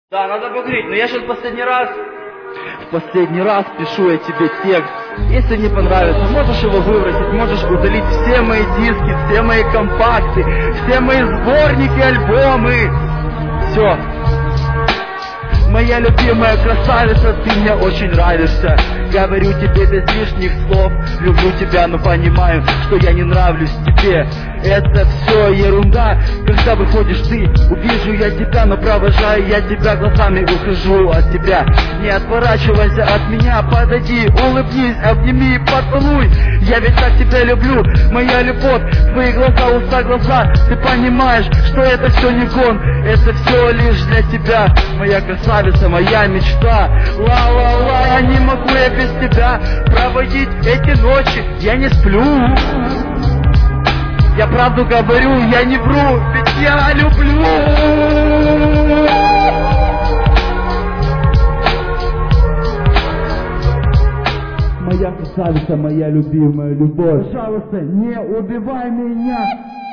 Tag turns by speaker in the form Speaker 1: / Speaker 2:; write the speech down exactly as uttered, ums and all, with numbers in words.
Speaker 1: Да, надо покурить, но я сейчас последний раз...
Speaker 2: В последний раз пишу я тебе текст. Если не понравится, можешь его выбросить, можешь удалить все мои диски, все мои компакты, все мои сборники, альбомы. Все. Моя любимая красавица, ты мне очень нравишься. Говорю тебе без лишних слов. Люблю тебя, но понимаю, что я не нравлюсь тебе. Это все ерунда. Когда выходишь ты, увижу я тебя, но провожаю я тебя глазами, ухожу от тебя. Не отворачивайся от меня, подойди, улыбнись, обними и поцелуй. Я ведь так тебя люблю, моя любовь, твои глаза, уста, глаза. Ты понимаешь, что это все не гон, это все лишь для тебя. Моя красавица, моя мечта. Ла-ла-ла, я не могу я без тебя проводить эти ночи, я не сплю. Я правду говорю, я не вру, ведь я люблю. Моя красавица, моя любимая любовь, пожалуйста, не убивай меня.